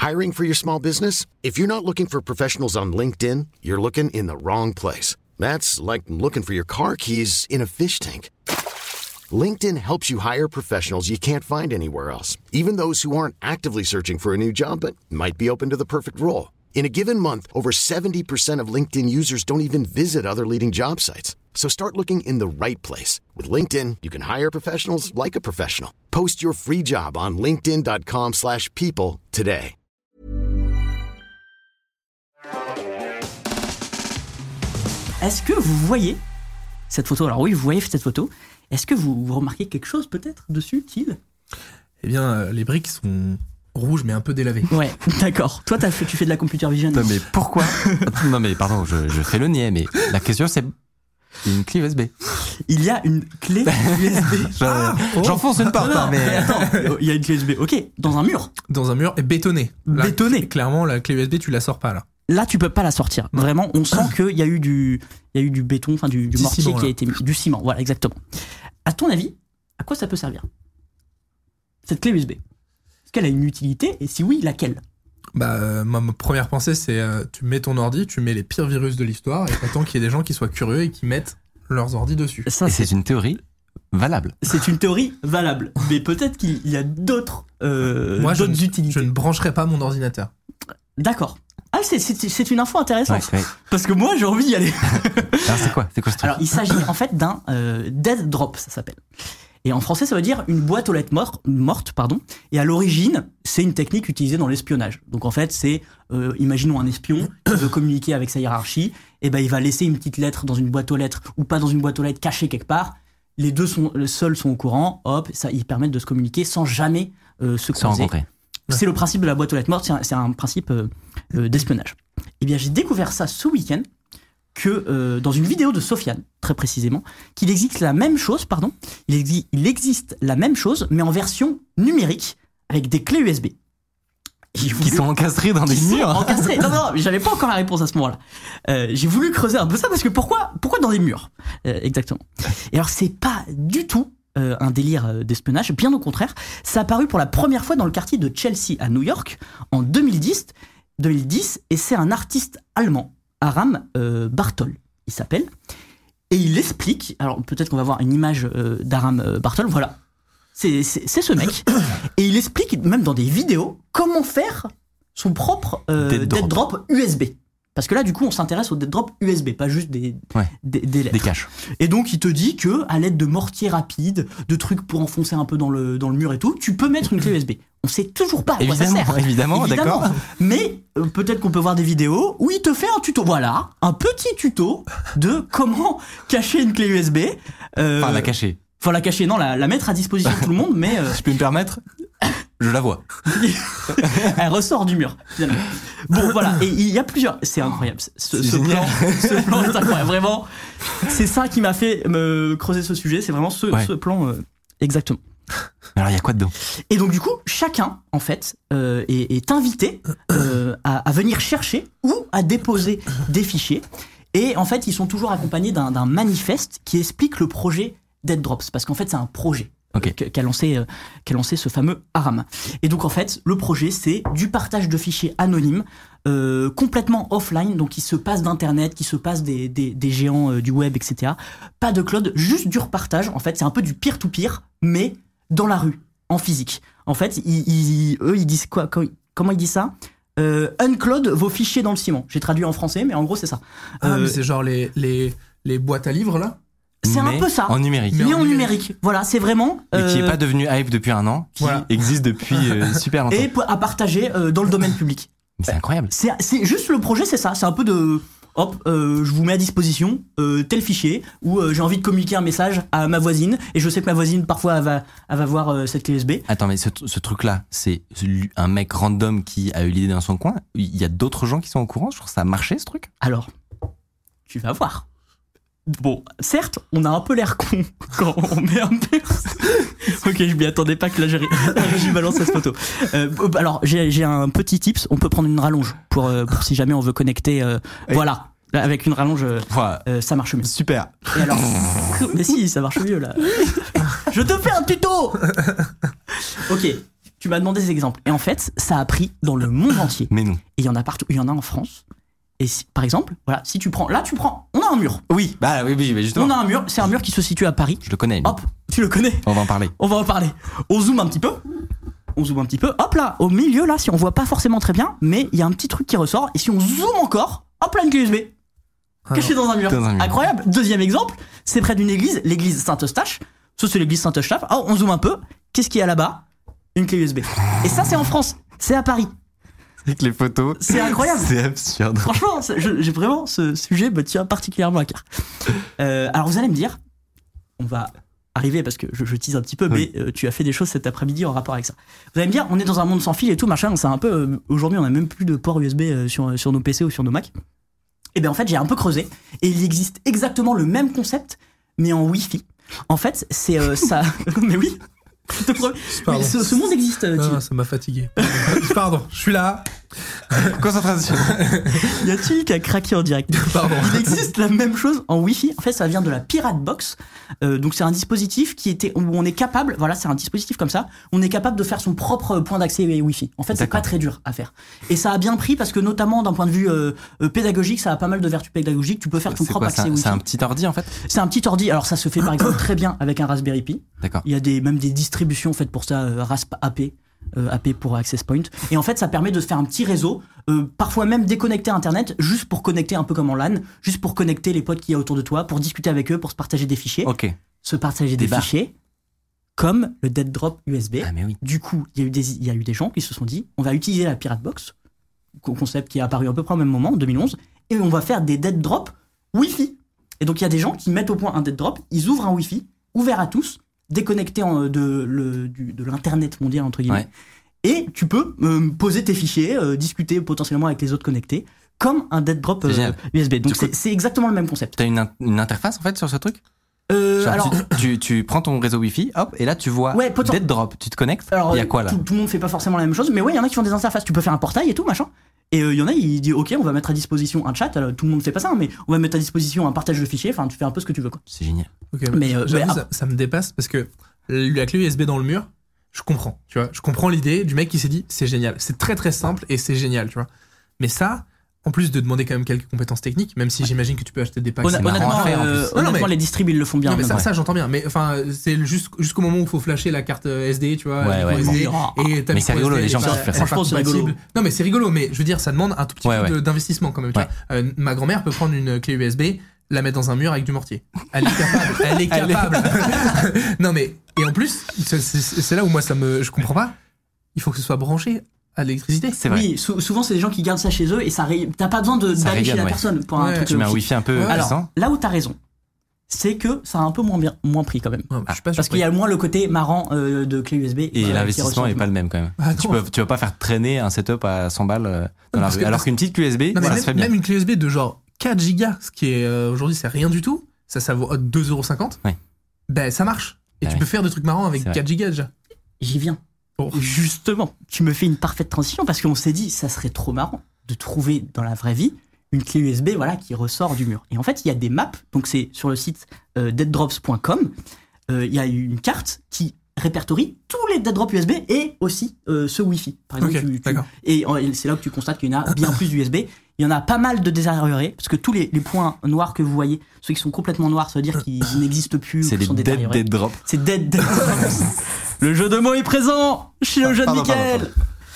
Hiring for your small business? If you're not looking for professionals on LinkedIn, you're looking in the wrong place. That's like looking for your car keys in a fish tank. LinkedIn helps you hire professionals you can't find anywhere else, even those who aren't actively searching for a new job but might be open to the perfect role. In a given month, over 70% of LinkedIn users don't even visit other leading job sites. So start looking in the right place. With LinkedIn, you can hire professionals like a professional. Post your free job on linkedin.com/people today. Est-ce que vous voyez cette photo? Alors oui, vous voyez cette photo. Est-ce que vous remarquez quelque chose peut-être dessus, Thiel? Eh bien, les briques sont rouges mais un peu délavées. Ouais, d'accord. Toi, tu fais de la computer vision. Non mais pourquoi? Non mais pardon, je fais le niais, mais la question c'est une clé USB. Il y a une clé USB. J'enfonce une porte, non, mais attends, il y a une clé USB. Ok, dans un mur. Dans un mur et bétonné. Là, Bétonné. Clairement, la clé USB, tu la sors pas là. Là, tu peux pas la sortir. Vraiment, on sent qu'il y a eu du béton, enfin du mortier ciment, qui a été mis, du ciment. Voilà, exactement. À ton avis, à quoi ça peut servir cette clé USB? Est-ce qu'elle a une utilité? Et si oui, laquelle? Ma première pensée, c'est tu mets ton ordi, tu mets les pires virus de l'histoire et t'attends qu'il y ait des gens qui soient curieux et qui mettent leurs ordis dessus. Ça, et c'est une théorie valable. C'est une théorie valable, mais peut-être qu'il y a d'autres utilités. Je ne brancherai pas mon ordinateur. D'accord. Ah, c'est une info intéressante. Ouais. Parce que moi, j'ai envie d'y aller. Alors, c'est quoi ce truc? Alors, il s'agit en fait d'un dead drop, ça s'appelle. Et en français, ça veut dire une boîte aux lettres morte. Et à l'origine, c'est une technique utilisée dans l'espionnage. Donc en fait, c'est, imaginons un espion qui veut communiquer avec sa hiérarchie, et ben il va laisser une petite lettre dans une boîte aux lettres ou pas dans une boîte aux lettres cachée quelque part. Les seuls sont au courant. Hop, ça, ils permettent de se communiquer sans jamais se croiser. C'est le principe de la boîte aux lettres morte. C'est un principe d'espionnage. Eh bien, j'ai découvert ça ce week-end. Que dans une vidéo de Sofiane, très précisément, qu'il existe la même chose, il existe la même chose, mais en version numérique, avec des clés USB. Qui sont encastrées dans des murs. Encastrées. Non, j'avais pas encore la réponse à ce moment-là. J'ai voulu creuser un peu ça, parce que pourquoi dans des murs exactement. Et alors, c'est pas du tout un délire d'espionnage, bien au contraire. Ça a apparu pour la première fois dans le quartier de Chelsea, à New York, en 2010, et c'est un artiste allemand, Aram Bartol, il s'appelle, et il explique, alors peut-être qu'on va voir une image d'Aram Bartol, voilà, c'est ce mec, et il explique même dans des vidéos comment faire son propre dead drop USB. Parce que là, du coup, on s'intéresse au dead drop USB, pas juste des lettres. Des caches. Et donc, il te dit que, à l'aide de mortiers rapides, de trucs pour enfoncer un peu dans le mur et tout, tu peux mettre une clé USB. On sait toujours pas à quoi ça sert. Évidemment, d'accord. Mais peut-être qu'on peut voir des vidéos où il te fait un tuto. Voilà, un petit tuto de comment cacher une clé USB. Enfin, la cacher. Enfin, la cacher, non, la mettre à disposition de tout le monde, mais... Je peux me permettre ? Je la vois. Elle ressort du mur, finalement. Bon, voilà. Et il y a plusieurs... C'est incroyable. Ce plan est incroyable. Vraiment, c'est ça qui m'a fait me creuser ce sujet. C'est vraiment ce plan exactement. Alors, il y a quoi dedans ? Et donc, du coup, chacun, en fait, est invité à venir chercher ou à déposer des fichiers. Et en fait, ils sont toujours accompagnés d'un manifeste qui explique le projet Dead Drops. Parce qu'en fait, c'est un projet. Qu'a lancé ce fameux Aram. Et donc en fait, le projet, c'est du partage de fichiers anonymes, complètement offline, donc qui se passe d'internet, qui se passe des géants du web, etc. Pas de cloud, juste du repartage. En fait, c'est un peu du peer-to-peer, mais dans la rue, en physique. En fait, eux, ils disent quoi? Comment ils disent ça? Uncloud vos fichiers dans le ciment. J'ai traduit en français, mais en gros, c'est ça. Mais c'est genre les boîtes à livres, là? C'est un peu ça. En numérique. Mais en numérique. Voilà, c'est vraiment... Mais qui n'est pas devenu hype depuis un an, qui existe depuis super longtemps. Et à partager dans le domaine public. Mais c'est incroyable. C'est juste le projet, c'est ça. C'est un peu de... Hop, je vous mets à disposition tel fichier où j'ai envie de communiquer un message à ma voisine et je sais que ma voisine parfois elle va voir cette clé USB. Attends, mais ce truc-là, c'est un mec random qui a eu l'idée dans son coin. Il y a d'autres gens qui sont au courant. Je trouve que ça a marché ce truc. Alors, tu vas voir. Bon, certes, on a un peu l'air con quand on met un peu... Ok, je m'y attendais pas que la régie balance cette photo. Alors, j'ai un petit tips. On peut prendre une rallonge pour si jamais on veut connecter. Voilà, avec une rallonge, ça marche mieux. Super. Et alors, mais si, ça marche mieux là. Je te fais un tuto. Ok, Tu m'as demandé des exemples. Et en fait, ça a pris dans le monde entier. Mais non. Et il y en a partout. Il y en a en France. Et par exemple, voilà, si tu prends. Là, on a un mur. Oui, mais justement. On a un mur. C'est un mur qui se situe à Paris. Je le connais. Lui. Hop, tu le connais. On va en parler. On va en parler. On zoome un petit peu. Hop là, au milieu, là, si on voit pas forcément très bien, mais il y a un petit truc qui ressort. Et si on zoome encore, hop là, une clé USB. Cachée dans un mur. Incroyable. Deuxième exemple, c'est près d'une église, l'église Saint-Eustache. Ça, c'est l'église Saint-Eustache. Oh, on zoome un peu. Qu'est-ce qu'il y a là-bas ? Une clé USB. Et ça, c'est en France. C'est à Paris. Avec les photos. C'est incroyable. C'est absurde. Franchement, j'ai vraiment ce sujet me tient particulièrement à cœur. Alors vous allez me dire, on va arriver parce que je tease un petit peu, mais tu as fait des choses cet après-midi en rapport avec ça. Vous allez me dire, on est dans un monde sans fil et tout machin. C'est un peu aujourd'hui, on a même plus de port USB sur nos PC ou sur nos Mac. Et bien en fait, j'ai un peu creusé et il existe exactement le même concept, mais en Wi-Fi. En fait, c'est ça. Mais oui. Je te promets. Mais ce monde existe. Non, ça m'a fatigué. Pardon, je suis là. Concentration. Y a-t-il qui a craqué en direct ? Pardon. Il existe la même chose en Wi-Fi. En fait, ça vient de la Pirate Box. Donc, c'est un dispositif où on est capable. Voilà, c'est un dispositif comme ça. On est capable de faire son propre point d'accès Wi-Fi. En fait, c'est pas très dur à faire. Et ça a bien pris parce que, notamment d'un point de vue pédagogique, ça a pas mal de vertus pédagogiques. Tu peux faire ton propre accès Wi-Fi. C'est un petit ordi en fait. C'est un petit ordi. Alors, ça se fait par exemple très bien avec un Raspberry Pi. D'accord. Il y a même des distributions faites pour ça, Rasp AP. AP pour Access Point. Et en fait, ça permet de se faire un petit réseau, parfois même déconnecter Internet, juste pour connecter un peu comme en LAN, juste pour connecter les potes qu'il y a autour de toi, pour discuter avec eux, pour se partager des fichiers. Ok. Se partager des fichiers, comme le Dead Drop USB. Ah, mais oui. Du coup, il y a eu des gens qui se sont dit, on va utiliser la Pirate Box, concept qui est apparu à peu près au même moment, en 2011, et on va faire des Dead Drop Wi-Fi. Et donc, il y a des gens qui mettent au point un Dead Drop, ils ouvrent un Wi-Fi, ouvert à tous, déconnecté de l'internet mondial entre guillemets, et tu peux poser tes fichiers, discuter potentiellement avec les autres connectés comme un dead drop USB. Donc c'est exactement le même concept. T'as une interface en fait sur ce truc. Alors, tu prends ton réseau Wi-Fi, hop, et là tu vois dead drop, tu te connectes. Il y a quoi là ? Tout le monde fait pas forcément la même chose, mais ouais, il y en a qui font des interfaces. Tu peux faire un portail et tout machin. Et il y en a, il dit ok, on va mettre à disposition un chat. Alors, tout le monde fait pas ça, mais on va mettre à disposition un partage de fichiers. Enfin, tu fais un peu ce que tu veux quoi. C'est génial. Okay, mais ça me dépasse parce que la clé USB dans le mur, je comprends. Tu vois, je comprends l'idée du mec qui s'est dit c'est génial. C'est très très simple et c'est génial, tu vois. Mais ça, en plus de demander quand même quelques compétences techniques, même si j'imagine que tu peux acheter des packs. Honnêtement, les distribs ils le font bien. Non, mais ça j'entends bien. Mais enfin, c'est jusqu'au moment où il faut flasher la carte SD, tu vois. SD, et mais c'est rigolo les gens qui font ça. Franchement, c'est rigolo. Non, mais c'est rigolo. Mais je veux dire, ça demande un tout petit peu d'investissement quand même. Tu vois. Ma grand-mère peut prendre une clé USB, la mettre dans un mur avec du mortier. Elle est capable. Non, mais et en plus, c'est là où moi je comprends pas. Il faut que ce soit branché à l'électricité. C'est vrai. Oui, souvent c'est des gens qui gardent ça chez eux et t'as pas besoin d'aller chez la personne pour un truc. Tu mets un Wi-Fi un peu puissant. Alors, là où t'as raison, c'est que ça a un peu moins pris quand même. Parce qu'il y a moins le côté marrant de clé USB. Et l'investissement est pas le même quand même. Tu vas pas faire traîner un setup à 100 balles dans la rue. Alors qu'une petite clé USB, ça se fait bien. Même une clé USB de genre 4 gigas, ce qui est aujourd'hui c'est rien du tout, ça vaut 2,50€. Ben ça marche. Et tu peux faire des trucs marrants avec 4 gigas déjà. J'y viens. Justement, tu me fais une parfaite transition parce qu'on s'est dit ça serait trop marrant de trouver dans la vraie vie une clé USB qui ressort du mur. Et en fait, il y a des maps, donc c'est sur le site deaddrops.com, il y a une carte qui répertorie tous les dead drops USB et aussi ce Wi-Fi. Par exemple, et c'est là que tu constates qu'il y en a bien plus d'USB. Il y en a pas mal de détériorés, parce que tous les points noirs que vous voyez, ceux qui sont complètement noirs, ça veut dire qu'ils n'existent plus. C'est les dead drops. C'est dead drops. Le jeu de mots est présent chez le jeu de Mickaël.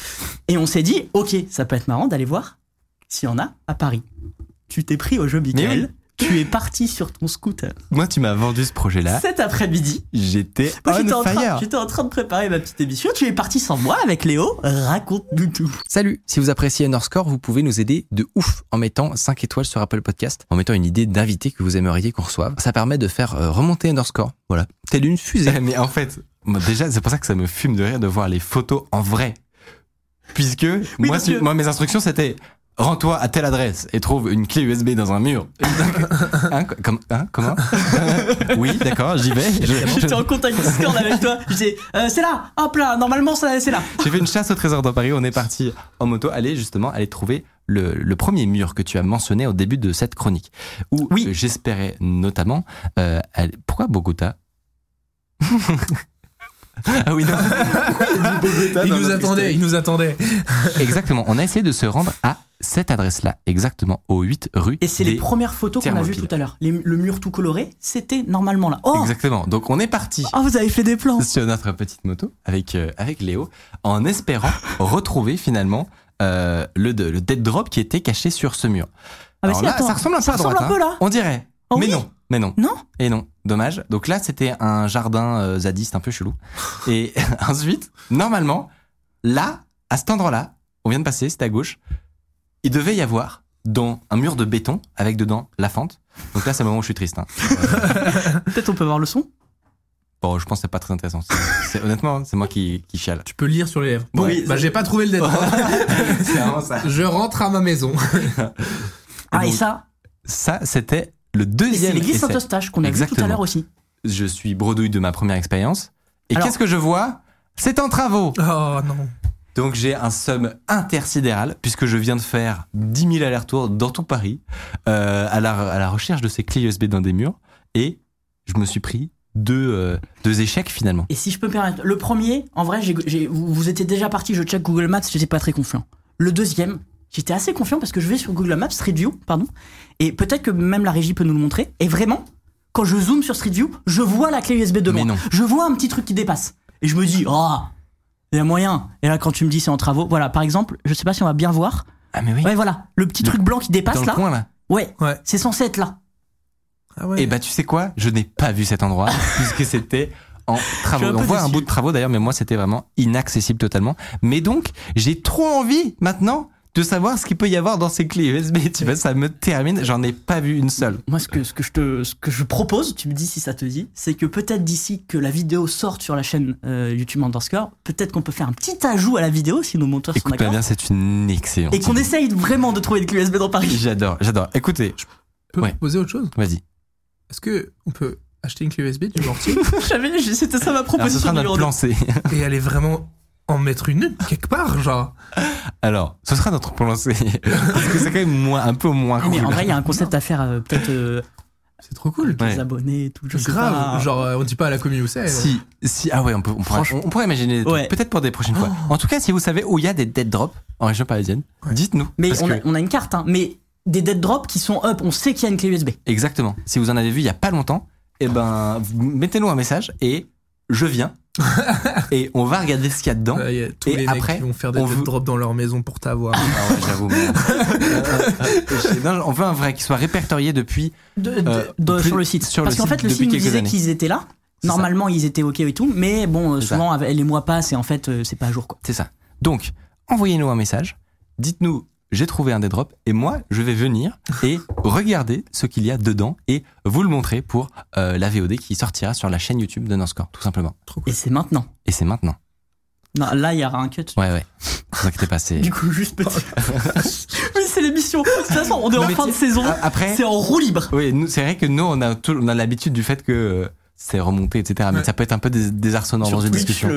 Et on s'est dit, ok, ça peut être marrant d'aller voir s'il y en a à Paris. Tu t'es pris au jeu Mickaël. Tu es parti sur ton scooter. Moi, tu m'as vendu ce projet-là. Cet après-midi. J'étais on fire. J'étais en train de préparer ma petite émission. Tu es parti sans moi avec Léo. Raconte-nous tout. Salut. Si vous appréciez Underscore, vous pouvez nous aider de ouf en mettant 5 étoiles sur Apple Podcast, en mettant une idée d'invité que vous aimeriez qu'on reçoive. Ça permet de faire remonter Underscore. Voilà. Telle une fusée. Mais en fait, déjà, c'est pour ça que ça me fume de rire de voir les photos en vrai. Puisque, moi, mes instructions, c'était... Rends-toi à telle adresse et trouve une clé USB dans un mur. Comment Oui, d'accord, j'y vais. J'étais en contact Discord avec toi. Je disais, c'est là, hop là, normalement c'est là. J'ai fait une chasse au trésor dans Paris. On est parti en moto, aller trouver le premier mur que tu as mentionné au début de cette chronique. Où j'espérais notamment... pourquoi Bogota Ah oui, non. Il nous attendait. Exactement. On a essayé de se rendre à cette adresse-là, exactement, au 8 rue. Et c'est les premières photos qu'on a vues tout à l'heure. Le mur tout coloré, c'était normalement là. Oh, exactement. Donc on est parti. Oh, vous avez fait des plans. Sur notre petite moto avec Léo, en espérant retrouver finalement le dead drop qui était caché sur ce mur. Ah, alors si, là, attends, ça ressemble un peu à droite. un peu, là. On dirait. Oh, mais oui. non. Mais non. Non. Et non. Dommage. Donc là, c'était un jardin zadiste un peu chelou. Et ensuite, normalement, là, à cet endroit-là, on vient de passer, c'était à gauche, il devait y avoir dans un mur de béton avec dedans la fente. Donc là, c'est le moment où je suis triste. Hein. Peut-être on peut voir le son. Bon, je pense que c'est pas très intéressant. Honnêtement, c'est moi qui chiale. Tu peux lire sur les lèvres. Bon, Oui, j'ai pas trouvé le dead drop. C'est vraiment ça. Je rentre à ma maison. Ah, donc, et ça c'était le c'est deuxième l'église essai. Saint-Eustache qu'on a vu tout à l'heure aussi. Je suis bredouille de ma première expérience. Et Alors- qu'est-ce que je vois ? C'est en travaux. Oh non. Donc j'ai un somme intersidéral puisque je viens de faire 10 000 allers-retours dans tout Paris à la recherche de ces clés USB dans des murs et je me suis pris deux échecs finalement. Et si je peux me permettre, le premier, en vrai, vous étiez déjà parti, je check Google Maps, j'étais pas très confiant. Le deuxième, j'étais assez confiant parce que je vais sur Google Maps, Street View, pardon, et peut-être que même la régie peut nous le montrer. Et vraiment, quand je zoome sur Street View, je vois la clé USB de Mais moi. non. Je vois un petit truc qui dépasse. Et je me dis, oh, il y a moyen. Et là, quand tu me dis c'est en travaux, voilà, par exemple, je sais pas si on va bien voir. Ah mais oui. Ouais, voilà, le petit truc blanc qui dépasse Dans le là. coin là. Ouais, Ouais. c'est censé être là. Ah ouais. Et bah tu sais quoi ? Je n'ai pas vu cet endroit puisque c'était en travaux. Je suis un On peu voit un déçu. bout de travaux d'ailleurs, mais moi c'était vraiment inaccessible totalement. Mais donc j'ai trop envie maintenant de savoir ce qu'il peut y avoir dans ces clés USB. Tu vois, ça me termine. J'en ai pas vu une seule. Moi, ce que je propose, tu me dis si ça te dit, c'est que peut-être d'ici que la vidéo sorte sur la chaîne YouTube Underscore, peut-être qu'on peut faire un petit ajout à la vidéo si nos monteurs sont Écoute-moi d'accord. bien, c'est une excellente. Et qu'on idée. essaye vraiment de trouver des clés USB dans Paris. J'adore. Écoutez, Je peux Ouais. vous poser autre chose. vas-y. Est-ce que on peut acheter une clé USB du mortier C'était ça ma Alors ce proposition sera notre numéro plan 2. C. et aller vraiment en mettre une quelque part, genre. Alors, ce sera notre plan C. Parce que c'est quand même un peu moins cool. Mais en vrai, il y a un concept à faire, peut-être C'est trop cool. Ouais. les abonnés et tout. Je C'est sais grave. pas. Genre, on dit pas à la commu où c'est. Si, ah ouais, on pourrait imaginer des trucs. Ouais. Peut-être pour des prochaines fois. En tout cas, si vous savez où il y a des dead drops en région parisienne, Ouais. dites-nous. Mais Parce que- on a une carte, hein. Mais des dead drops qui sont up, on sait qu'il y a une clé USB. Exactement. Si vous en avez vu il y a pas longtemps, eh ben, mettez-nous un message et je viens. Et on va regarder ce qu'il y a dedans. Il y a tous Et les mecs après, qui vont faire des on dead veut- drops dans leur maison pour t'avoir. Ah ouais, j'avoue. Non, on veut un vrai qui soit répertorié depuis. Sur le site. sur le Parce qu'en site fait, le depuis site nous quelques disait années. qu'ils étaient là. C'est Normalement, ils étaient OK et tout. Mais bon, C'est souvent, les mois passent et en fait, c'est pas à jour, quoi. C'est ça. Donc, envoyez-nous un message. Dites-nous, j'ai trouvé un dead drop et moi, je vais venir et regarder ce qu'il y a dedans et vous le montrer pour la VOD qui sortira sur la chaîne YouTube de Norscore, tout simplement. Et c'est maintenant. Et c'est maintenant. Non, là, il y aura un cut. Ouais. Ne vous inquiétez pas, c'est. Du coup, juste petit. Oui, c'est l'émission. De toute façon, on est en mais fin de saison. Après, C'est en roue libre. oui, c'est vrai que nous, on a l'habitude du fait que c'est remonté, etc. Mais Ouais. ça peut être un peu désarçonnant dans Sur une Twitch, discussion.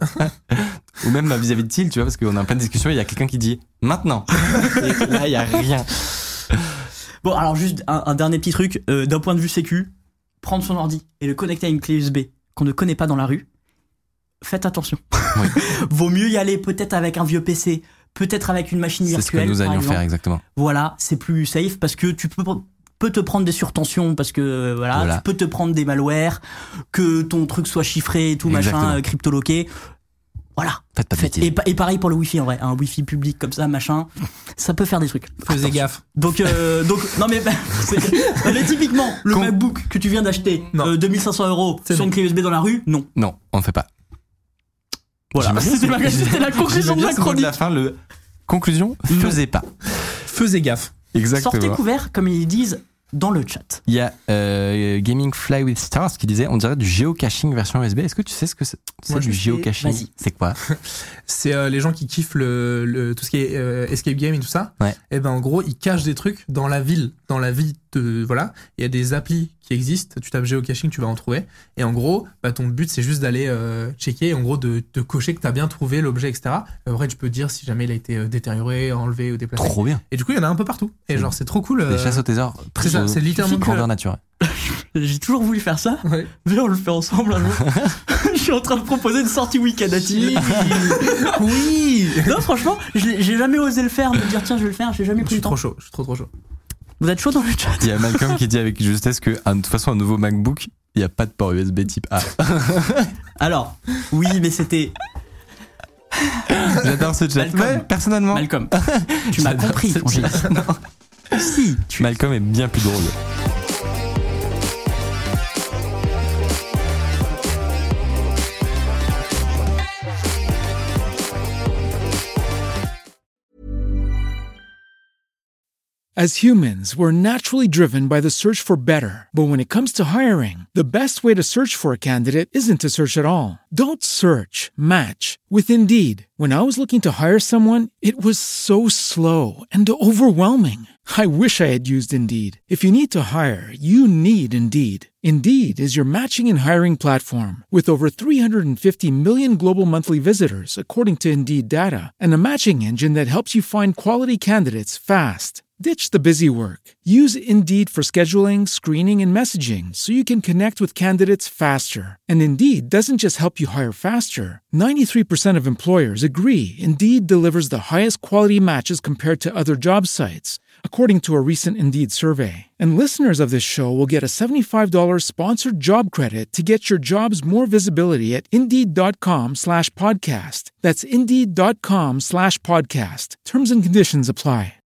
Ou même vis-à-vis de Thiel, tu vois, parce qu'on est en pleine discussion, il y a quelqu'un qui dit maintenant. Et là, il y a rien. Bon, alors juste un dernier petit truc. D'un point de vue sécu, prendre son ordi et le connecter à une clé USB qu'on ne connaît pas dans la rue, faites attention. Oui. Vaut mieux y aller peut-être avec un vieux PC, peut-être avec une machine C'est ce que virtuelle. nous par allions exemple. faire exactement. Voilà, c'est plus safe parce que tu peux te prendre des surtensions parce que Voilà. tu peux te prendre des malwares, que ton truc soit chiffré et tout Exactement. machin, cryptoloqué. Voilà. Faites pas de bêtises. Et pareil pour le Wi-Fi en vrai, un Wi-Fi public comme ça, machin, ça peut faire des trucs. Faisais gaffe. Donc non mais, non, mais typiquement le Con- MacBook que tu viens d'acheter, Non. 2500 € C'est sur non. une clé USB dans la rue, non. Non, on ne fait pas. Voilà. C'était la conclusion de la de chronique. la fin, le conclusion, faisait pas. Faisais gaffe. Sortez couverts comme ils disent dans le chat. Il y a Gaming Fly with Stars qui disait on dirait du géocaching version USB. Est-ce que tu sais ce que c'est Moi, du je sais. géocaching? Vas-y. C'est quoi? C'est les gens qui kiffent tout ce qui est escape game et tout ça. Ouais. Et ben en gros, ils cachent des trucs dans la ville, voilà. Il y a des applis qui existent. Tu tapes géocaching, tu vas en trouver. Et en gros, bah, ton but c'est juste d'aller checker, en gros de cocher que t'as bien trouvé l'objet, etc. Après, tu peux dire si jamais il a été détérioré, enlevé ou déplacé. Trop bien. Et du coup, il y en a un peu partout. Et genre, c'est trop cool. Des chasses au trésor. c'est ça, c'est littéralement suffit que- grandeur nature. J'ai toujours voulu faire ça, Ouais. mais on le fait ensemble un jour. Je suis en train de proposer une sortie week-end à Tilly. Oui. Non, franchement, j'ai jamais osé le faire, me dire tiens, je vais le faire, j'ai jamais pris le temps. Je suis trop chaud. Vous êtes chaud dans le chat? Il y a Malcolm qui dit avec justesse que, de toute façon, un nouveau MacBook, il n'y a pas de port USB type A. Alors, oui, mais c'était. J'adore ce chat. Ouais, personnellement. Malcolm, tu m'as compris quand j'ai dit. Non. Si, Malcolm est bien plus drôle. As humans, we're naturally driven by the search for better. But when it comes to hiring, the best way to search for a candidate isn't to search at all. Don't search, match with Indeed. When I was looking to hire someone, it was so slow and overwhelming. I wish I had used Indeed. If you need to hire, you need Indeed. Indeed is your matching and hiring platform with over 350 million global monthly visitors, according to Indeed data, and a matching engine that helps you find quality candidates fast. Ditch the busy work. Use Indeed for scheduling, screening, and messaging so you can connect with candidates faster. And Indeed doesn't just help you hire faster. 93% of employers agree Indeed delivers the highest quality matches compared to other job sites, according to a recent Indeed survey. And listeners of this show will get a $75 sponsored job credit to get your jobs more visibility at Indeed.com/podcast. That's Indeed.com/podcast. Terms and conditions apply.